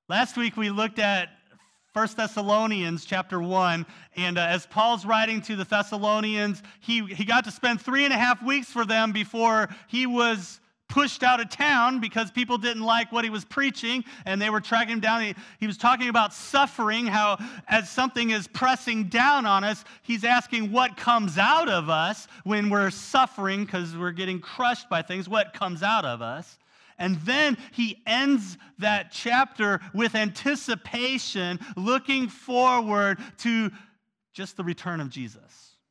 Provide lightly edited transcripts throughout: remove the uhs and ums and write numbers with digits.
Last week we looked at 1 Thessalonians chapter 1, and as Paul's writing to the Thessalonians, he got to spend 3.5 weeks for them before he was pushed out of town because people didn't like what he was preaching, and they were tracking him down. He was talking about suffering, how as something is pressing down on us, he's asking what comes out of us when we're suffering because we're getting crushed by things, what comes out of us. And then he ends that chapter with anticipation, looking forward to just the return of Jesus.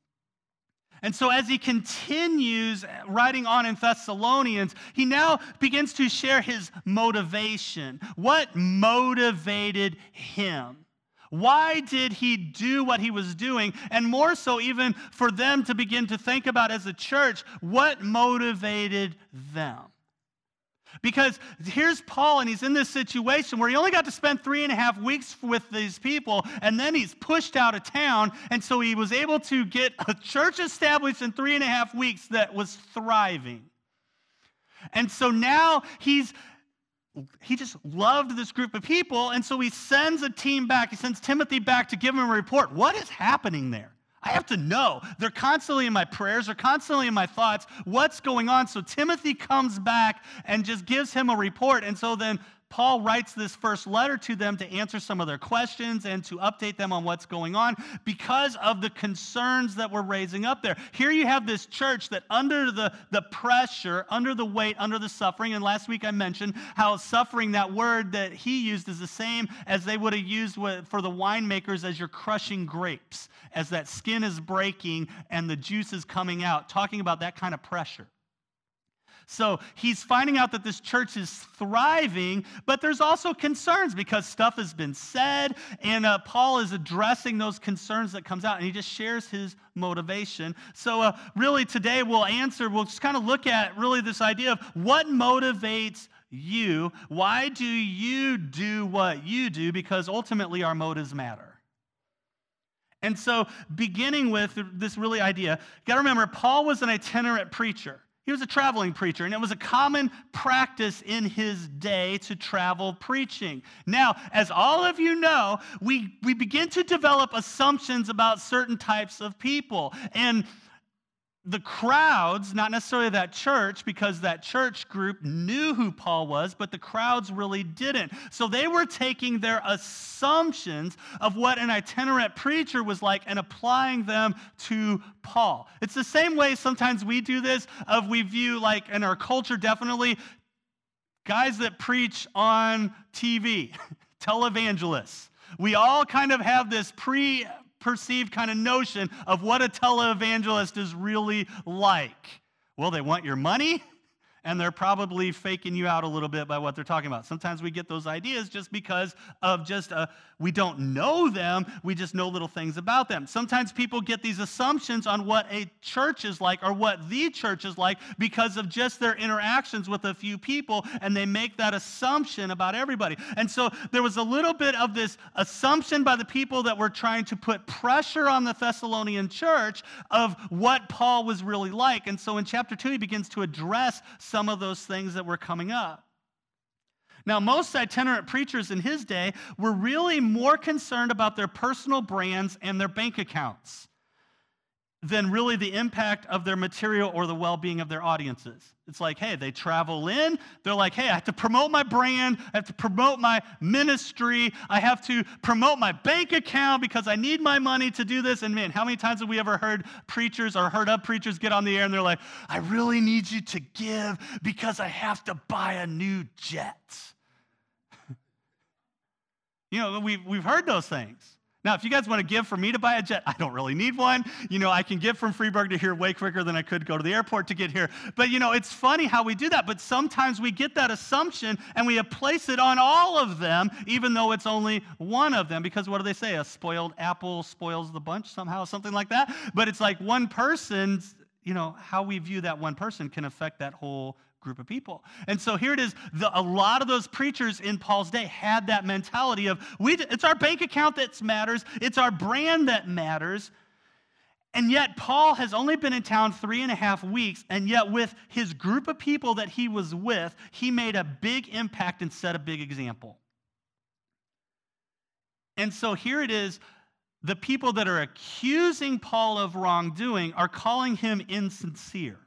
And so as he continues writing on in Thessalonians, he now begins to share his motivation. What motivated him? Why did he do what he was doing? And more so, even for them to begin to think about as a church, what motivated them? Because here's Paul, and he's in this situation where he only got to spend 3.5 weeks with these people, and then he's pushed out of town, and so he was able to get a church established in 3.5 weeks that was thriving. And so now he just loved this group of people, and so he sends a team back. He sends Timothy back to give him a report. What is happening there? I have to know. They're constantly in my prayers. They're constantly in my thoughts. What's going on? So Timothy comes back and just gives him a report. And so then Paul writes this first letter to them to answer some of their questions and to update them on what's going on because of the concerns that we're raising up there. Here you have this church that under the pressure, under the weight, under the suffering, and last week I mentioned how suffering, that word that he used, is the same as they would have used for the winemakers as you're crushing grapes, as that skin is breaking and the juice is coming out, talking about that kind of pressure. So he's finding out that this church is thriving, but there's also concerns because stuff has been said, and Paul is addressing those concerns that comes out, and he just shares his motivation. So really today we'll just kind of look at really this idea of what motivates you. Why do you do what you do? Because ultimately our motives matter. And so beginning with this really idea, you got to remember Paul was an itinerant preacher. He was a traveling preacher, and it was a common practice in his day to travel preaching. Now, as all of you know, we begin to develop assumptions about certain types of people. And the crowds, not necessarily that church, because that church group knew who Paul was, but the crowds really didn't. So they were taking their assumptions of what an itinerant preacher was like and applying them to Paul. It's the same way sometimes we do this, we view, like in our culture definitely, guys that preach on TV, televangelists. We all kind of have this perceived kind of notion of what a televangelist is really like. Well, they want your money, and they're probably faking you out a little bit by what they're talking about. Sometimes we get those ideas just because of we don't know them, we just know little things about them. Sometimes people get these assumptions on what a church is like or what the church is like because of just their interactions with a few people, and they make that assumption about everybody. And so there was a little bit of this assumption by the people that were trying to put pressure on the Thessalonian church of what Paul was really like. And so in chapter 2, he begins to address some of those things that were coming up. Now, most itinerant preachers in his day were really more concerned about their personal brands and their bank accounts than really the impact of their material or the well-being of their audiences. It's like, hey, they travel in, they're like, hey, I have to promote my brand, I have to promote my ministry, I have to promote my bank account because I need my money to do this. And man, how many times have we ever heard preachers or heard of preachers get on the air and they're like, I really need you to give because I have to buy a new jet. You know, we've heard those things. Now, if you guys want to give for me to buy a jet, I don't really need one. You know, I can get from Freeburg to here way quicker than I could go to the airport to get here. But, you know, it's funny how we do that. But sometimes we get that assumption and we place it on all of them, even though it's only one of them. Because what do they say? A spoiled apple spoils the bunch somehow, something like that. But it's like one person's, you know, how we view that one person can affect that whole group of people. And so here it is. A lot of those preachers in Paul's day had that mentality of, it's our bank account that matters. It's our brand that matters. And yet Paul has only been in town 3.5 weeks, and yet with his group of people that he was with, he made a big impact and set a big example. And so here it is, the people that are accusing Paul of wrongdoing are calling him insincere.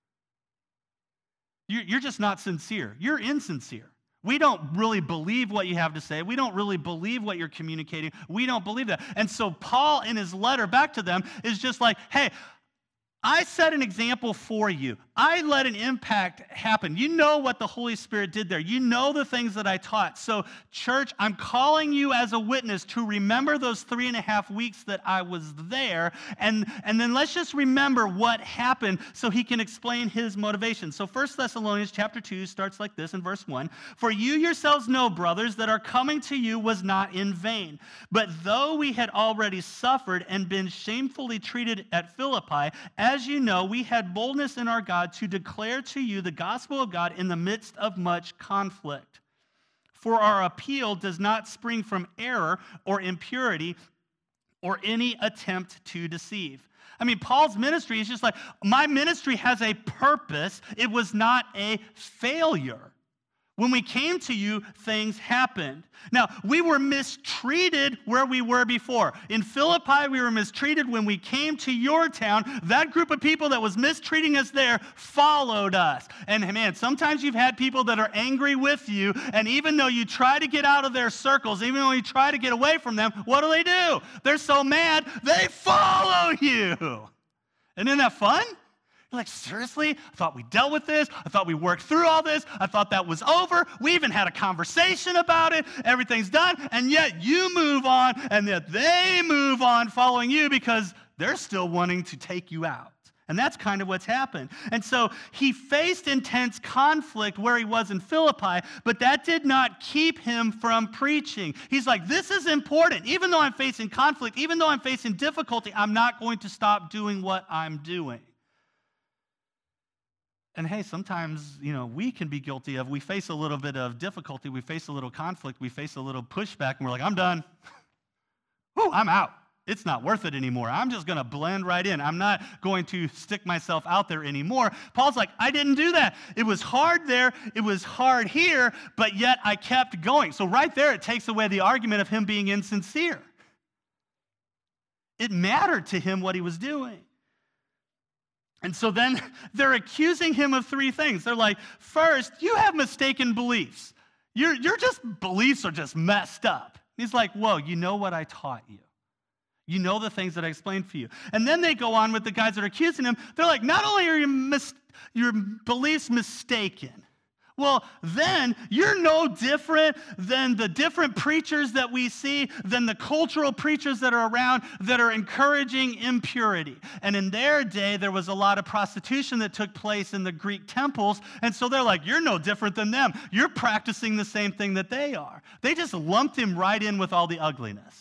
You're just not sincere. You're insincere. We don't really believe what you have to say. We don't really believe what you're communicating. We don't believe that. And so Paul, in his letter back to them, is just like, hey, I set an example for you. I let an impact happen. You know what the Holy Spirit did there. You know the things that I taught. So, church, I'm calling you as a witness to remember those 3.5 weeks that I was there. And then let's just remember what happened so he can explain his motivation. So 1 Thessalonians chapter 2 starts like this in verse 1. For you yourselves know, brothers, that our coming to you was not in vain. But though we had already suffered and been shamefully treated at Philippi, as you know, we had boldness in our God to declare to you the gospel of God in the midst of much conflict. For our appeal does not spring from error or impurity or any attempt to deceive. I mean, Paul's ministry is just like, my ministry has a purpose. It was not a failure. When we came to you, things happened. Now, we were mistreated where we were before. In Philippi, we were mistreated when we came to your town. That group of people that was mistreating us there followed us. And man, sometimes you've had people that are angry with you, and even though you try to get out of their circles, even though you try to get away from them, what do? They're so mad, they follow you. And isn't that fun? You're like, seriously? I thought we dealt with this. I thought we worked through all this. I thought that was over. We even had a conversation about it. Everything's done. And yet you move on, and yet they move on following you because they're still wanting to take you out. And that's kind of what's happened. And so he faced intense conflict where he was in Philippi, but that did not keep him from preaching. He's like, this is important. Even though I'm facing conflict, even though I'm facing difficulty, I'm not going to stop doing what I'm doing. And hey, sometimes, we can be guilty of, we face a little bit of difficulty, we face a little conflict, we face a little pushback, and we're like, I'm done. Whew, I'm out. It's not worth it anymore. I'm just going to blend right in. I'm not going to stick myself out there anymore. Paul's like, I didn't do that. It was hard there. It was hard here, but yet I kept going. So right there, it takes away the argument of him being insincere. It mattered to him what he was doing. And so then they're accusing him of 3 things. They're like, first, you have mistaken beliefs. Your beliefs are just messed up. He's like, whoa, you know what I taught you. You know the things that I explained for you. And then they go on with the guys that are accusing him. They're like, not only are your beliefs mistaken, well, then you're no different than the different preachers that we see, than the cultural preachers that are around that are encouraging impurity. And in their day, there was a lot of prostitution that took place in the Greek temples. And so they're like, you're no different than them. You're practicing the same thing that they are. They just lumped him right in with all the ugliness.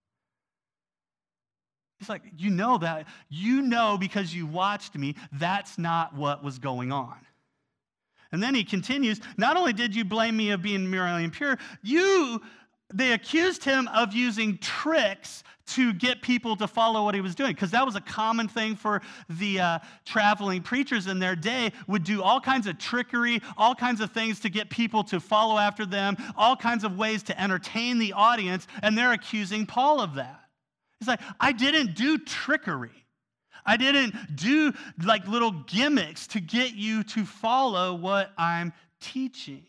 He's like, you know that. You know because you watched me. That's not what was going on. And then he continues, not only did you blame me of being merely impure, they accused him of using tricks to get people to follow what he was doing, because that was a common thing for the traveling preachers in their day, would do all kinds of trickery, all kinds of things to get people to follow after them, all kinds of ways to entertain the audience, and they're accusing Paul of that. He's like, I didn't do trickery. I didn't do like little gimmicks to get you to follow what I'm teaching.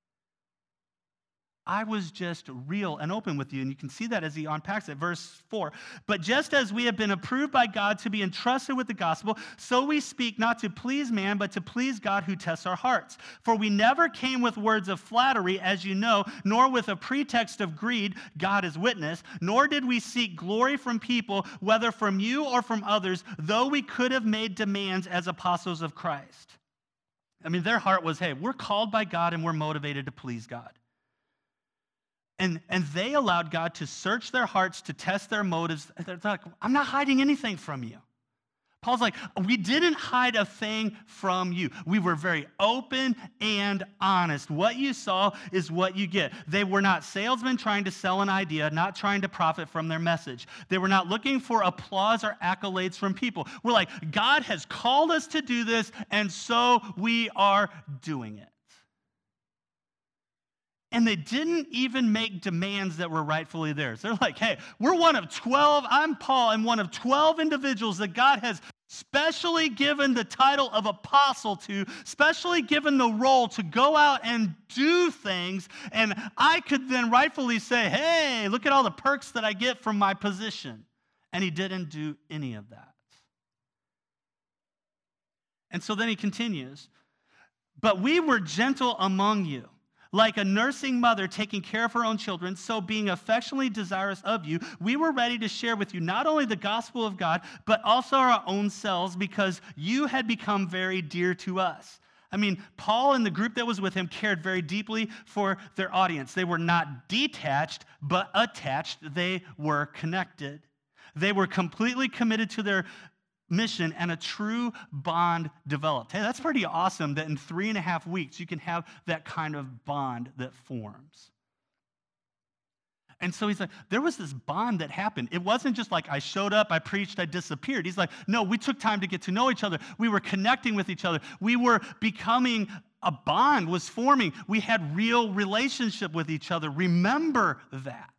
I was just real and open with you. And you can see that as he unpacks it. Verse 4, but just as we have been approved by God to be entrusted with the gospel, so we speak not to please man, but to please God who tests our hearts. For we never came with words of flattery, as you know, nor with a pretext of greed, God is witness, nor did we seek glory from people, whether from you or from others, though we could have made demands as apostles of Christ. I mean, their heart was, hey, we're called by God and we're motivated to please God. And they allowed God to search their hearts, to test their motives. They're like, I'm not hiding anything from you. Paul's like, we didn't hide a thing from you. We were very open and honest. What you saw is what you get. They were not salesmen trying to sell an idea, not trying to profit from their message. They were not looking for applause or accolades from people. We're like, God has called us to do this, and so we are doing it. And they didn't even make demands that were rightfully theirs. They're like, hey, we're one of 12. I'm Paul. I'm one of 12 individuals that God has specially given the title of apostle to, specially given the role to go out and do things. And I could then rightfully say, hey, look at all the perks that I get from my position. And he didn't do any of that. And so then he continues, but we were gentle among you, like a nursing mother taking care of her own children, so being affectionately desirous of you, we were ready to share with you not only the gospel of God, but also our own selves, because you had become very dear to us. I mean, Paul and the group that was with him cared very deeply for their audience. They were not detached, but attached. They were connected. They were completely committed to their mission, and a true bond developed. Hey, that's pretty awesome that in 3.5 weeks you can have that kind of bond that forms. And so he's like, there was this bond that happened. It wasn't just like I showed up, I preached, I disappeared. He's like, no, we took time to get to know each other. We were connecting with each other. We were becoming, a bond was forming. We had real relationship with each other. Remember that.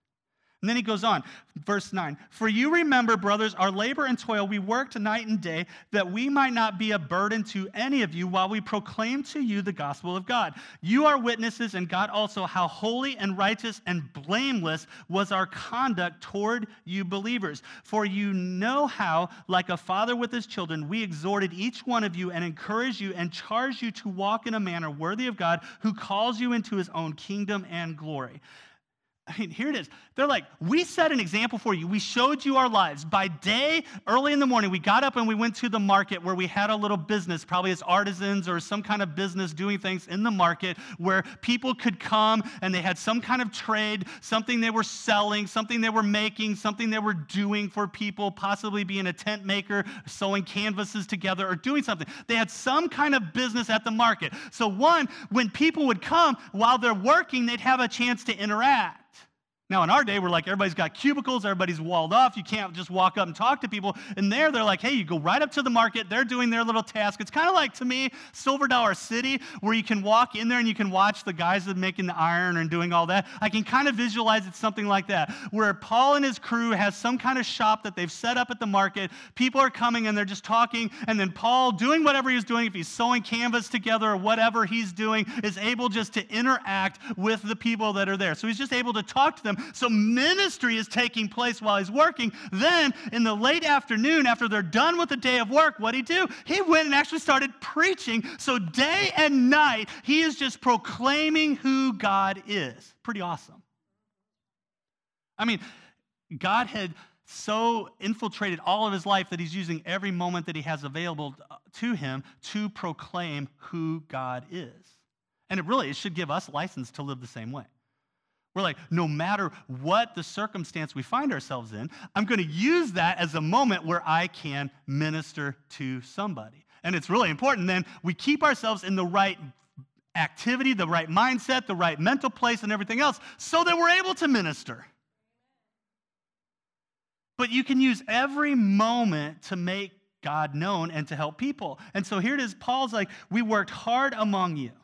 And then he goes on, verse 9. For you remember, brothers, our labor and toil, we worked night and day, that we might not be a burden to any of you while we proclaim to you the gospel of God. You are witnesses, and God also, how holy and righteous and blameless was our conduct toward you believers. For you know how, like a father with his children, we exhorted each one of you and encouraged you and charged you to walk in a manner worthy of God, who calls you into his own kingdom and glory. I mean, here it is. They're like, we set an example for you. We showed you our lives. By day, early in the morning, we got up and we went to the market where we had a little business, probably as artisans or some kind of business doing things in the market where people could come and they had some kind of trade, something they were selling, something they were making, something they were doing for people, possibly being a tent maker, sewing canvases together or doing something. They had some kind of business at the market. So one, when people would come, while they're working, they'd have a chance to interact. Now, in our day, we're like, everybody's got cubicles, everybody's walled off. You can't just walk up and talk to people. And they're like, hey, you go right up to the market. They're doing their little task. It's kind of like, to me, Silver Dollar City, where you can walk in there and you can watch the guys that are making the iron and doing all that. I can kind of visualize it something like that, where Paul and his crew has some kind of shop that they've set up at the market. People are coming and they're just talking. And then Paul, doing whatever he's doing, if he's sewing canvas together or whatever he's doing, is able just to interact with the people that are there. So he's just able to talk to them. So ministry is taking place while he's working. Then in the late afternoon, after they're done with the day of work, what'd he do? He went and actually started preaching. So day and night, he is just proclaiming who God is. Pretty awesome. I mean, God had so infiltrated all of his life that he's using every moment that he has available to him to proclaim who God is. And it should give us license to live the same way. We're like, no matter what the circumstance we find ourselves in, I'm going to use that as a moment where I can minister to somebody. And it's really important then we keep ourselves in the right activity, the right mindset, the right mental place, and everything else so that we're able to minister. But you can use every moment to make God known and to help people. And so here it is. Paul's like, we worked hard among you.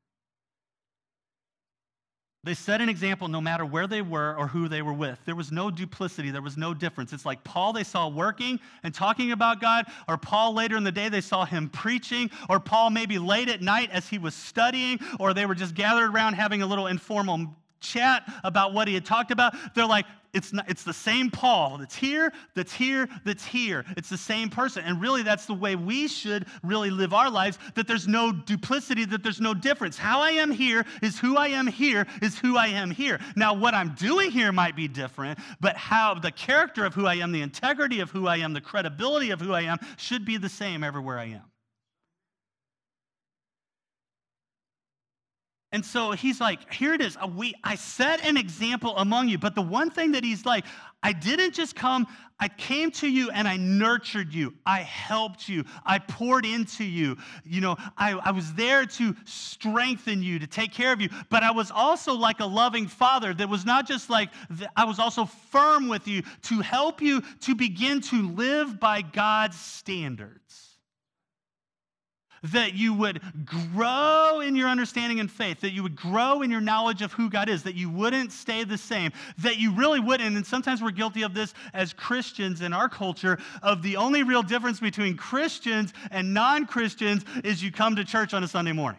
They set an example no matter where they were or who they were with. There was no duplicity. There was no difference. It's like Paul they saw working and talking about God, or Paul later in the day they saw him preaching, or Paul maybe late at night as he was studying, or they were just gathered around having a little informal chat about what he had talked about. They're like, it's the same Paul that's here, that's here, that's here. It's the same person. And really, that's the way we should really live our lives, that there's no duplicity, that there's no difference. How I am here is who I am here is who I am here. Now, what I'm doing here might be different, but how the character of who I am, the integrity of who I am, the credibility of who I am should be the same everywhere I am. And so he's like, here it is. I set an example among you. But the one thing that he's like, I didn't just come, I came to you and I nurtured you. I helped you. I poured into you. You know, I was there to strengthen you, to take care of you. But I was also like a loving father that was not just like, I was also firm with you to help you to begin to live by God's standards. that you would grow in your understanding and faith, that you would grow in your knowledge of who God is, that you wouldn't stay the same, that you really wouldn't, and sometimes we're guilty of this as Christians in our culture, of the only real difference between Christians and non-Christians is you come to church on a Sunday morning.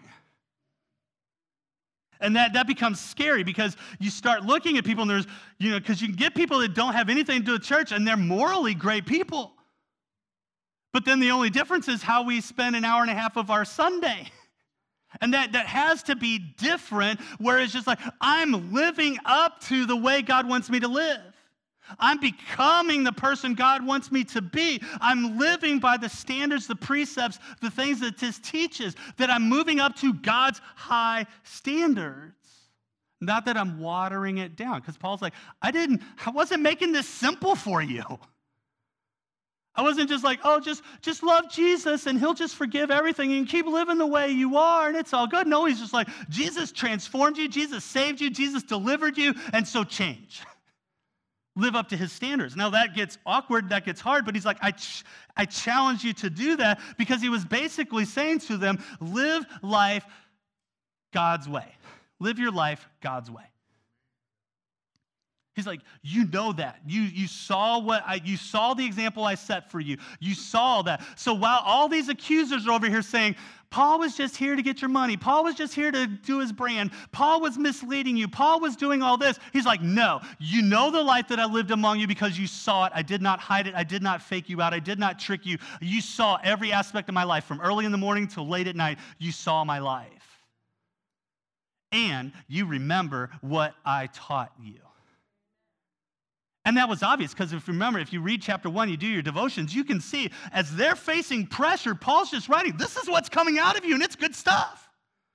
And that becomes scary because you start looking at people and there's, because you can get people that don't have anything to do with church and they're morally great people. But then the only difference is how we spend an hour and a half of our Sunday. And that has to be different, where it's just like, I'm living up to the way God wants me to live. I'm becoming the person God wants me to be. I'm living by the standards, the precepts, the things that this teaches, that I'm moving up to God's high standards. Not that I'm watering it down, because Paul's like, I wasn't making this simple for you. I wasn't just like, oh, just love Jesus and he'll just forgive everything and keep living the way you are and it's all good. No, he's just like, Jesus transformed you, Jesus saved you, Jesus delivered you, and so change. Live up to his standards. Now that gets awkward, that gets hard, but he's like, I challenge you to do that, because he was basically saying to them, live life God's way. Live your life God's way. He's like, you know that. You saw you saw the example I set for you. You saw that. So while all these accusers are over here saying, Paul was just here to get your money. Paul was just here to do his brand. Paul was misleading you. Paul was doing all this. He's like, no, you know the life that I lived among you because you saw it. I did not hide it. I did not fake you out. I did not trick you. You saw every aspect of my life from early in the morning till late at night. You saw my life. And you remember what I taught you. And that was obvious, because if you read chapter 1, you do your devotions, you can see as they're facing pressure, Paul's just writing, this is what's coming out of you, and it's good stuff.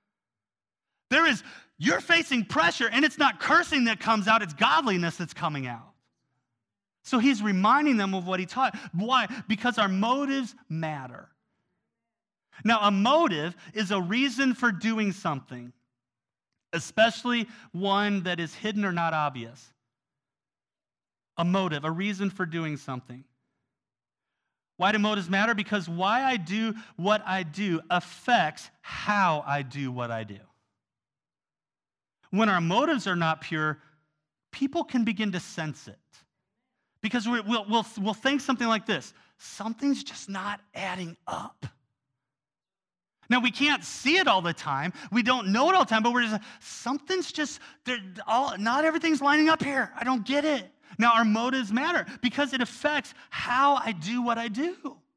You're facing pressure, and it's not cursing that comes out, it's godliness that's coming out. So he's reminding them of what he taught. Why? Because our motives matter. Now, a motive is a reason for doing something, especially one that is hidden or not obvious. A motive, a reason for doing something. Why do motives matter? Because why I do what I do affects how I do what I do. When our motives are not pure, people can begin to sense it. Because we'll think something like this: something's just not adding up. Now, we can't see it all the time. We don't know it all the time, but we're just, something's just, not everything's lining up here. I don't get it. Now, our motives matter because it affects how I do what I do.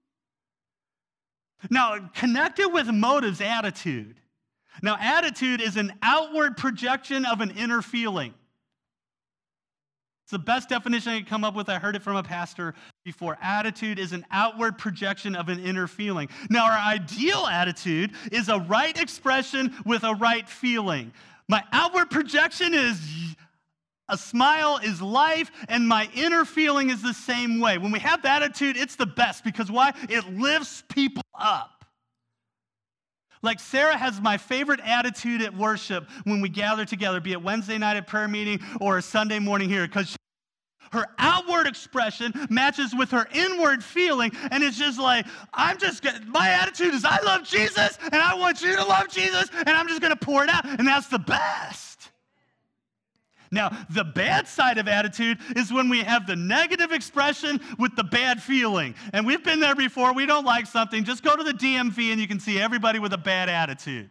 Now, connected with motives, attitude. Now, attitude is an outward projection of an inner feeling. It's the best definition I could come up with. I heard it from a pastor before. Attitude is an outward projection of an inner feeling. Now, our ideal attitude is a right expression with a right feeling. My outward projection is a smile is life, and my inner feeling is the same way. When we have that attitude, it's the best, because why? It lifts people up. Like Sarah has my favorite attitude at worship when we gather together, be it Wednesday night at prayer meeting or a Sunday morning here, because her outward expression matches with her inward feeling, and it's just like, my attitude is I love Jesus, and I want you to love Jesus, and I'm just going to pour it out, and that's the best. Now, the bad side of attitude is when we have the negative expression with the bad feeling. And we've been there before. We don't like something. Just go to the DMV and you can see everybody with a bad attitude.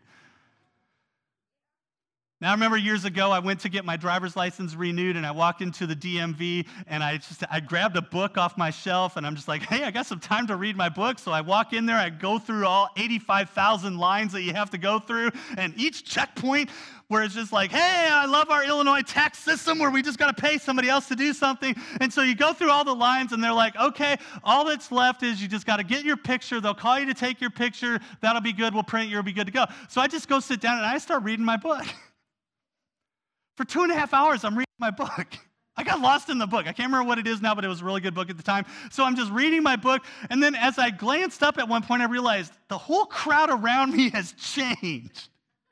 Now, I remember years ago, I went to get my driver's license renewed, and I walked into the DMV, and I grabbed a book off my shelf, and I'm just like, hey, I got some time to read my book. So I walk in there, I go through all 85,000 lines that you have to go through, and each checkpoint where it's just like, hey, I love our Illinois tax system where we just got to pay somebody else to do something. And so you go through all the lines, and they're like, okay, all that's left is you just got to get your picture. They'll call you to take your picture. That'll be good. We'll print it. You'll be good to go. So I just go sit down, and I start reading my book. For 2.5 hours, I'm reading my book. I got lost in the book. I can't remember what it is now, but it was a really good book at the time. So I'm just reading my book, and then as I glanced up at one point, I realized the whole crowd around me has changed.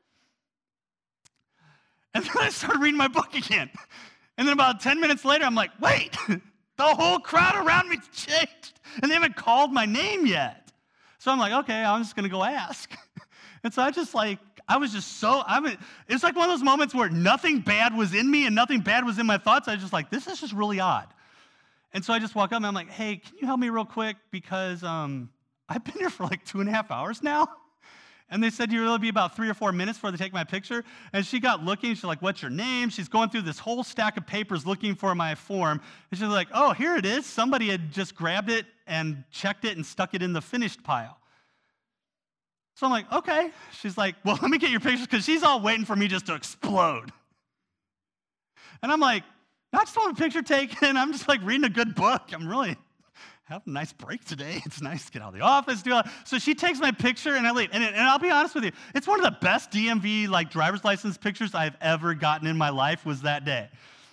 And then I started reading my book again. And then about 10 minutes later, I'm like, wait, the whole crowd around me's changed, and they haven't called my name yet. So I'm like, okay, I'm just going to go ask. And so I was just so, it's like one of those moments where nothing bad was in me and nothing bad was in my thoughts. I was just like, this is just really odd. And so I just walk up and I'm like, hey, can you help me real quick? Because I've been here for like 2.5 hours now. And they said it'll be about 3 or 4 minutes before they take my picture. And she got looking. She's like, what's your name? She's going through this whole stack of papers looking for my form. And she's like, oh, here it is. Somebody had just grabbed it and checked it and stuck it in the finished pile. So I'm like, okay. She's like, well, let me get your pictures, because she's all waiting for me just to explode. And I'm like, I just want a picture taken. I'm just like reading a good book. I'm really having a nice break today. It's nice to get out of the office. So she takes my picture and I leave. And I'll be honest with you, it's one of the best DMV driver's license pictures I've ever gotten in my life was that day.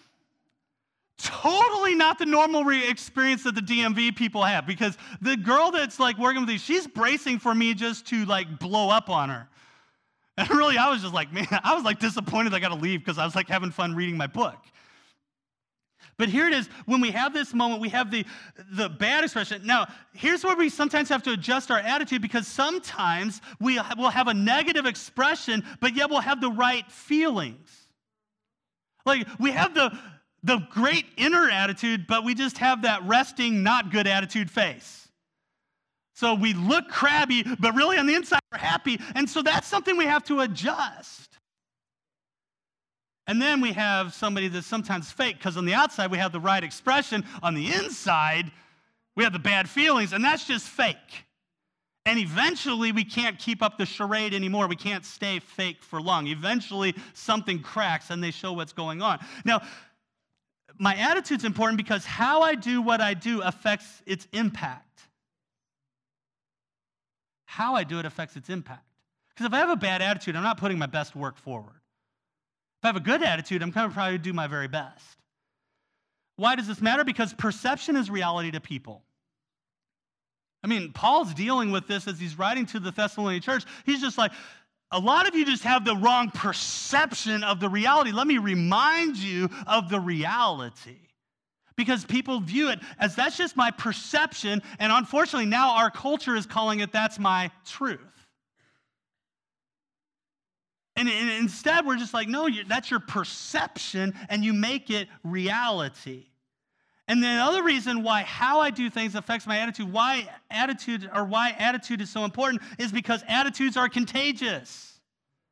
Totally not the normal experience that the DMV people have, because the girl that's working with me, she's bracing for me just to blow up on her. And really, I was just like, man, I was disappointed I got to leave, because I was having fun reading my book. But here it is, when we have this moment, we have the bad expression. Now, here's where we sometimes have to adjust our attitude, because sometimes we'll have a negative expression, but yet we'll have the right feelings. We have the great inner attitude, but we just have that resting, not good attitude face. So we look crabby, but really on the inside we're happy. And so that's something we have to adjust. And then we have somebody that's sometimes fake, because on the outside we have the right expression. On the inside, we have the bad feelings, and that's just fake. And eventually we can't keep up the charade anymore. We can't stay fake for long. Eventually something cracks and they show what's going on. Now, my attitude's important because how I do what I do affects its impact. How I do it affects its impact. Because if I have a bad attitude, I'm not putting my best work forward. If I have a good attitude, I'm going to probably do my very best. Why does this matter? Because perception is reality to people. I mean, Paul's dealing with this as he's writing to the Thessalonian church. He's just like, a lot of you just have the wrong perception of the reality. Let me remind you of the reality. Because people view it as that's just my perception, and unfortunately now our culture is calling it that's my truth. And instead we're just like, no, that's your perception, and you make it reality. And the other reason why how I do things affects my attitude, why attitude is so important, is because attitudes are contagious.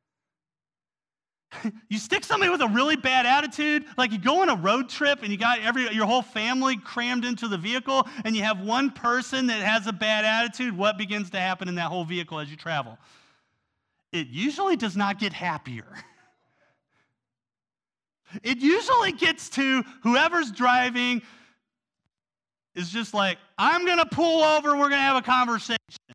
You stick somebody with a really bad attitude, like you go on a road trip and you got your whole family crammed into the vehicle, and you have one person that has a bad attitude, what begins to happen in that whole vehicle as you travel? It usually does not get happier. It usually gets to whoever's driving is just like, I'm going to pull over, we're going to have a conversation.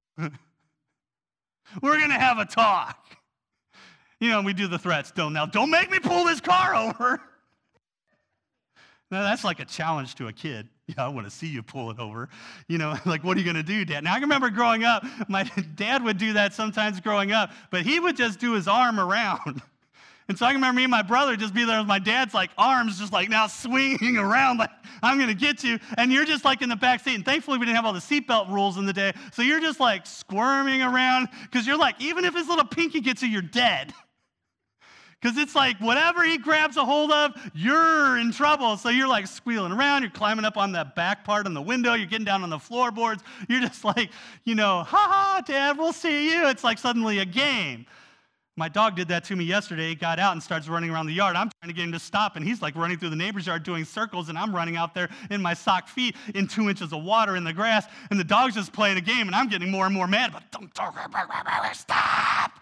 We're going to have a talk. We do the threats. Don't make me pull this car over. Now, that's like a challenge to a kid. Yeah, I want to see you pull it over. What are you going to do, Dad? Now, I can remember growing up, my dad would do that sometimes growing up, but he would just do his arm around. And so I can remember me and my brother just be there with my dad's arms just now swinging around I'm going to get you. And you're just in the back seat. And thankfully we didn't have all the seatbelt rules in the day. So you're just squirming around, because you're even if his little pinky gets you, you're dead. Because it's whatever he grabs a hold of, you're in trouble. So you're squealing around, you're climbing up on that back part on the window, you're getting down on the floorboards. You're just ha ha, Dad, we'll see you. It's suddenly a game. My dog did that to me yesterday. He got out and starts running around the yard. I'm trying to get him to stop, and he's running through the neighbor's yard doing circles, and I'm running out there in my sock feet in 2 inches of water in the grass, and the dog's just playing a game, and I'm getting more and more mad. But don't talk, stop.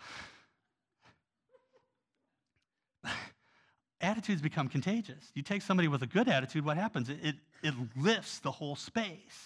Attitudes become contagious. You take somebody with a good attitude, what happens? It lifts the whole space.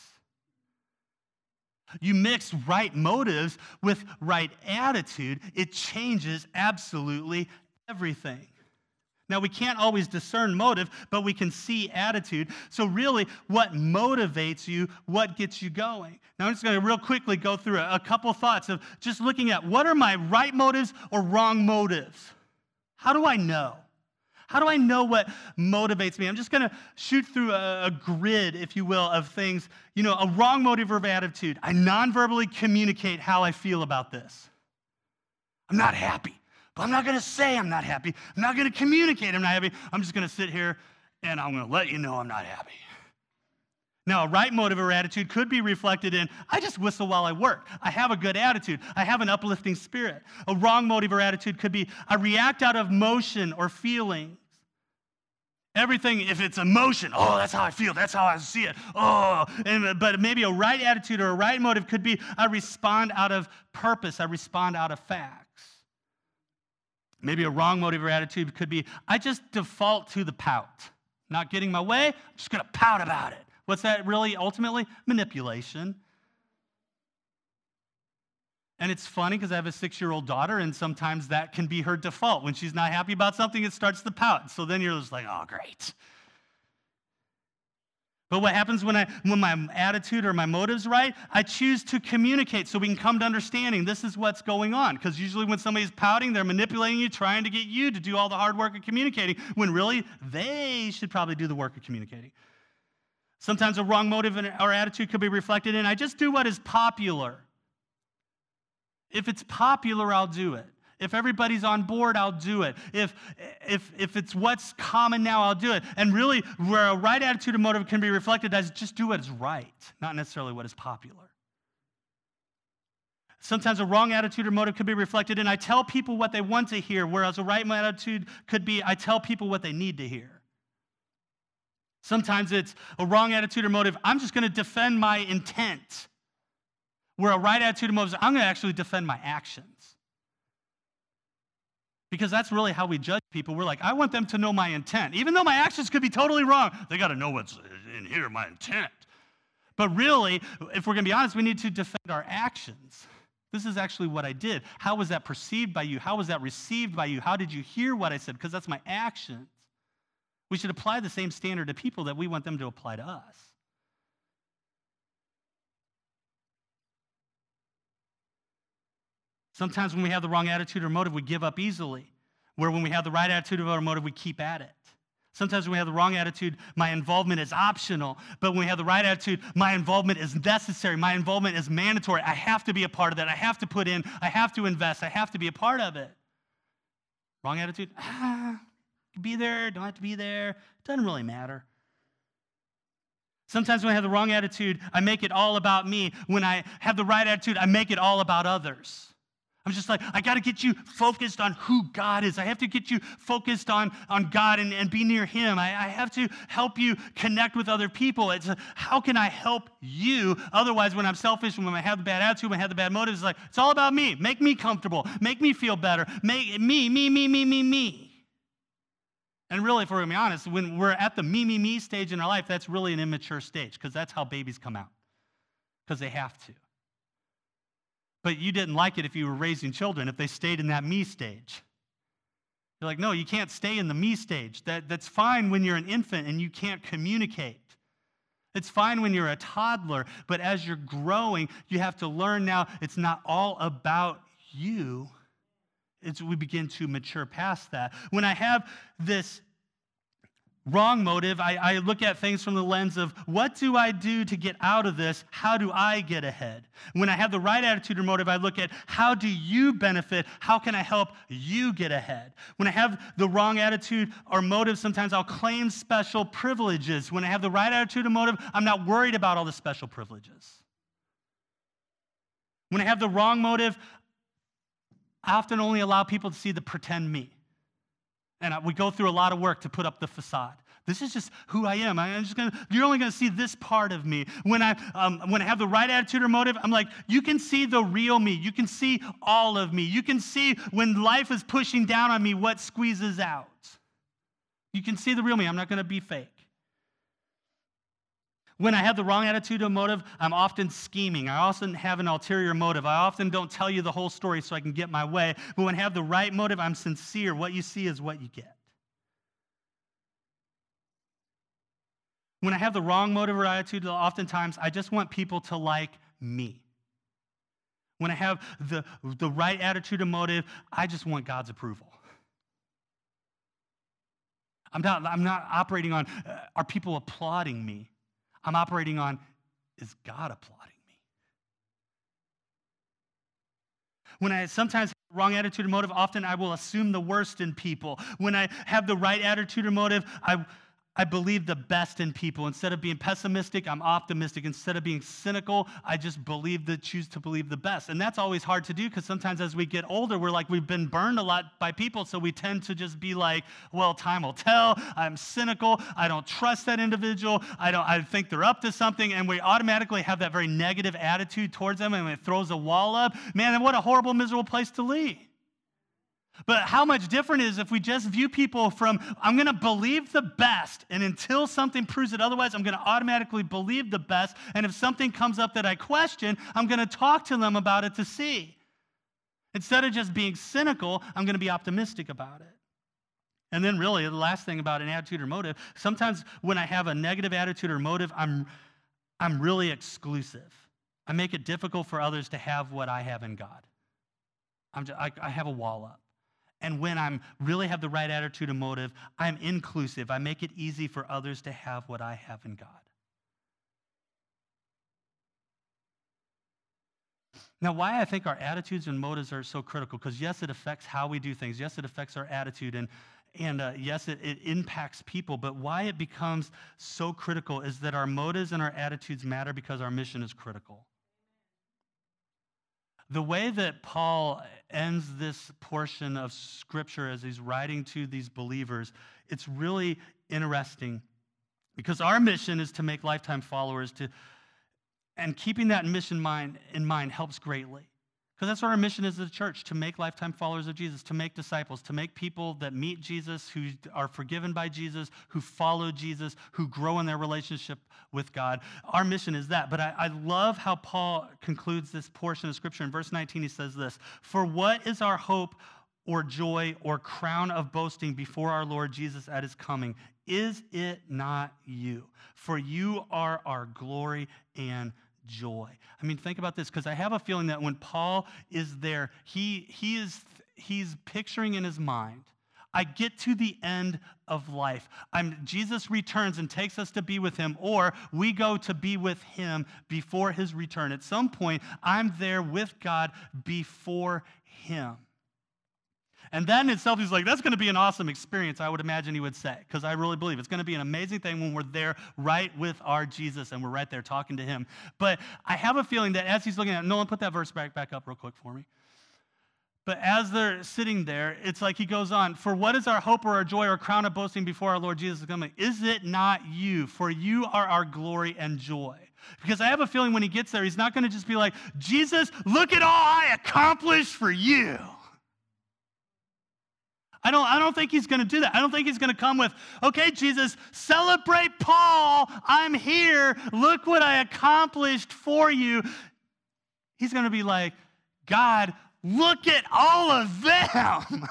You mix right motives with right attitude, it changes absolutely everything. Now, we can't always discern motive, but we can see attitude. So really, what motivates you, what gets you going? Now, I'm just going to real quickly go through a couple thoughts of just looking at what are my right motives or wrong motives? How do I know? How do I know what motivates me? I'm just going to shoot through a grid, if you will, of things. A wrong motive or attitude. I non-verbally communicate how I feel about this. I'm not happy, but I'm not going to say I'm not happy. I'm not going to communicate I'm not happy. I'm just going to sit here and I'm going to let you know I'm not happy. Now, a right motive or attitude could be reflected in, I just whistle while I work. I have a good attitude. I have an uplifting spirit. A wrong motive or attitude could be, I react out of motion or feelings. Everything, if it's emotion, oh, that's how I feel. That's how I see it. But maybe a right attitude or a right motive could be, I respond out of purpose. I respond out of facts. Maybe a wrong motive or attitude could be, I just default to the pout. Not getting my way, I'm just going to pout about it. What's that really ultimately? Manipulation. And it's funny because I have a 6-year-old daughter, and sometimes that can be her default. When she's not happy about something, it starts to pout. So then you're just like, oh, great. But what happens when my attitude or my motive's right? I choose to communicate so we can come to understanding this is what's going on. Because usually when somebody's pouting, they're manipulating you, trying to get you to do all the hard work of communicating, when really they should probably do the work of communicating. Sometimes a wrong motive or attitude could be reflected in, I just do what is popular. If it's popular, I'll do it. If everybody's on board, I'll do it. If it's what's common now, I'll do it. And really, where a right attitude or motive can be reflected as just do what is right, not necessarily what is popular. Sometimes a wrong attitude or motive could be reflected in, I tell people what they want to hear, whereas a right attitude could be, I tell people what they need to hear. Sometimes it's a wrong attitude or motive. I'm just going to defend my intent. Where a right attitude or motive is, I'm going to actually defend my actions. Because that's really how we judge people. We're like, I want them to know my intent. Even though my actions could be totally wrong, they got to know what's in here, my intent. But really, if we're going to be honest, we need to defend our actions. This is actually what I did. How was that perceived by you? How was that received by you? How did you hear what I said? Because that's my actions. We should apply the same standard to people that we want them to apply to us. Sometimes when we have the wrong attitude or motive, we give up easily. Where when we have the right attitude or motive, we keep at it. Sometimes when we have the wrong attitude, my involvement is optional. But when we have the right attitude, my involvement is necessary. My involvement is mandatory. I have to be a part of that. I have to put in. I have to invest. I have to be a part of it. Wrong attitude? Be there, don't have to be there. Doesn't really matter. Sometimes when I have the wrong attitude, I make it all about me. When I have the right attitude, I make it all about others. I'm just like, I got to get you focused on who God is. I have to get you focused on God and be near Him. I have to help you connect with other people. How can I help you? Otherwise, when I'm selfish, when I have the bad attitude, when I have the bad motives, it's all about me. Make me comfortable. Make me feel better. Make me. And really, if we're going to be honest, when we're at the me stage in our life, that's really an immature stage because that's how babies come out, because they have to. But you didn't like it if you were raising children, if they stayed in that me stage. You're like, no, you can't stay in the me stage. That's fine when you're an infant and you can't communicate. It's fine when you're a toddler, but as you're growing, you have to learn now it's not all about you. We begin to mature past that. When I have this wrong motive, I look at things from the lens of what do I do to get out of this? How do I get ahead? When I have the right attitude or motive, I look at how do you benefit? How can I help you get ahead? When I have the wrong attitude or motive, sometimes I'll claim special privileges. When I have the right attitude or motive, I'm not worried about all the special privileges. When I have the wrong motive, I often only allow people to see the pretend me. And we go through a lot of work to put up the facade. This is just who I am. You're only going to see this part of me. When I have the right attitude or motive, I'm like, you can see the real me. You can see all of me. You can see when life is pushing down on me, what squeezes out. You can see the real me. I'm not going to be fake. When I have the wrong attitude or motive, I'm often scheming. I often have an ulterior motive. I often don't tell you the whole story so I can get my way. But when I have the right motive, I'm sincere. What you see is what you get. When I have the wrong motive or attitude, oftentimes I just want people to like me. When I have the right attitude or motive, I just want God's approval. I'm not operating on, are people applauding me? I'm operating on, is God applauding me? When I sometimes have the wrong attitude or motive, often I will assume the worst in people. When I have the right attitude or motive, I believe the best in people. Instead of being pessimistic, I'm optimistic. Instead of being cynical, I just choose to believe the best. And that's always hard to do because sometimes as we get older, we've been burned a lot by people, so we tend to just be like, well, time will tell. I'm cynical. I don't trust that individual. I think they're up to something, and we automatically have that very negative attitude towards them, and it throws a wall up. Man, what a horrible, miserable place to lead. But how much different is if we just view people from, I'm going to believe the best, and until something proves it otherwise, I'm going to automatically believe the best, and if something comes up that I question, I'm going to talk to them about it to see. Instead of just being cynical, I'm going to be optimistic about it. And then really, the last thing about an attitude or motive, sometimes when I have a negative attitude or motive, I'm really exclusive. I make it difficult for others to have what I have in God. I have a wall up. And when I really have the right attitude and motive, I'm inclusive. I make it easy for others to have what I have in God. Now, why I think our attitudes and motives are so critical, because yes, it affects how we do things. Yes, it affects our attitude, and yes, it impacts people. But why it becomes so critical is that our motives and our attitudes matter because our mission is critical. The way that Paul ends this portion of Scripture as he's writing to these believers, it's really interesting because our mission is to make lifetime followers, and keeping that mission in mind helps greatly. Because that's what our mission is as a church, to make lifetime followers of Jesus, to make disciples, to make people that meet Jesus, who are forgiven by Jesus, who follow Jesus, who grow in their relationship with God. Our mission is that. But I love how Paul concludes this portion of Scripture. In verse 19, he says this, "For what is our hope or joy or crown of boasting before our Lord Jesus at his coming? Is it not you? For you are our glory and joy." I mean, think about this, because I have a feeling that when Paul is there, he's picturing in his mind, I get to the end of life. Jesus returns and takes us to be with him, or we go to be with him before his return. At some point, I'm there with God before him. And that in itself, he's like, that's going to be an awesome experience, I would imagine he would say, because I really believe it's going to be an amazing thing when we're there right with our Jesus and we're right there talking to him. But I have a feeling that as he's looking at it, Nolan, put that verse back up real quick for me. But as they're sitting there, it's like he goes on, "For what is our hope or our joy or crown of boasting before our Lord Jesus is coming? Is it not you? For you are our glory and joy." Because I have a feeling when he gets there, he's not going to just be like, "Jesus, look at all I accomplished for you." I don't think he's going to do that. I don't think he's going to come with, "Okay, Jesus, celebrate Paul. I'm here. Look what I accomplished for you." He's going to be like, "God, look at all of them."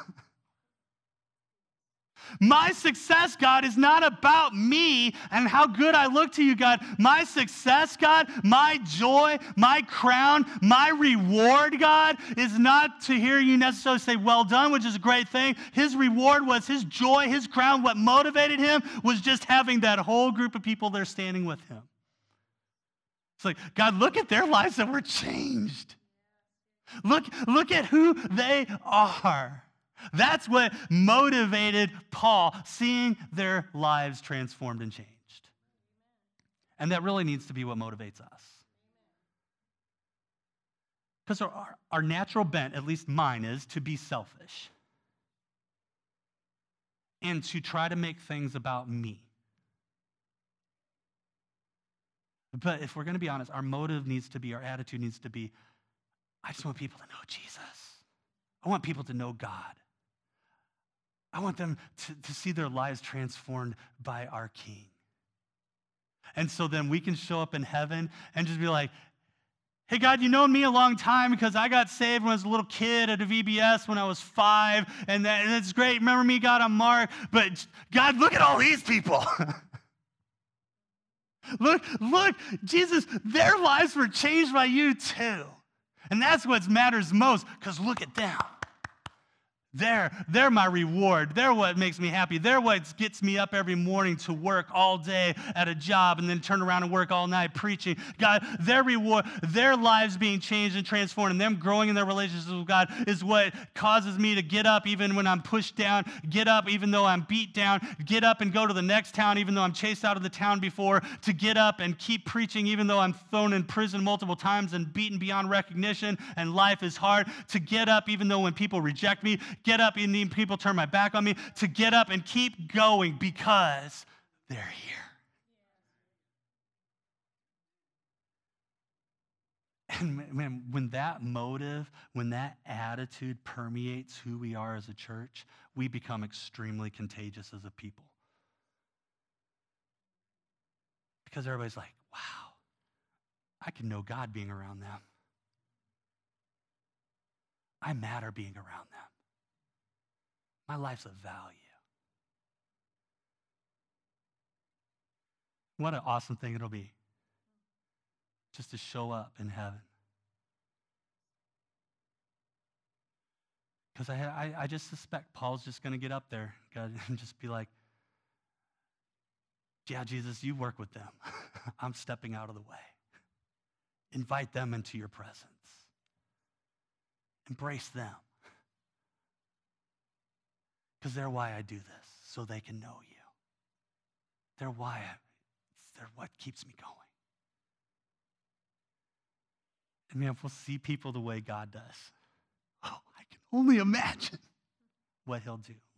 My success, God, is not about me and how good I look to you, God. My success, God, my joy, my crown, my reward, God, is not to hear you necessarily say, "Well done," which is a great thing. His reward was his joy, his crown. What motivated him was just having that whole group of people there standing with him. It's like, God, look at their lives that were changed. Look at who they are. That's what motivated Paul, seeing their lives transformed and changed. And that really needs to be what motivates us. Because our natural bent, at least mine, is to be selfish and to try to make things about me. But if we're going to be honest, our motive needs to be, our attitude needs to be, I just want people to know Jesus. I want people to know God. I want them to see their lives transformed by our King. And so then we can show up in heaven and just be like, "Hey, God, you known me a long time because I got saved when I was a little kid at a VBS when I was 5, and it's great. Remember me, God, I'm Mark. But God, look at all these people." Look, Jesus, their lives were changed by you too. And that's what matters most, because look at them. They're my reward. They're what makes me happy. They're what gets me up every morning to work all day at a job and then turn around and work all night preaching. God, their reward, their lives being changed and transformed and them growing in their relationships with God is what causes me to get up even when I'm pushed down, get up even though I'm beat down, get up and go to the next town even though I'm chased out of the town before, to get up and keep preaching even though I'm thrown in prison multiple times and beaten beyond recognition and life is hard, to get up even though when people reject me, get up even when people turn my back on me, to get up and keep going because they're here. And man, when that motive, when that attitude permeates who we are as a church, we become extremely contagious as a people. Because everybody's like, wow, I can know God being around them. I matter being around them. My life's of value. What an awesome thing it'll be just to show up in heaven. Because I just suspect Paul's just going to get up there, God, and just be like, yeah, Jesus, you work with them. I'm stepping out of the way. Invite them into your presence. Embrace them. Because they're why I do this, so they can know you. They're what keeps me going. And man, if we'll see people the way God does, oh, I can only imagine what he'll do.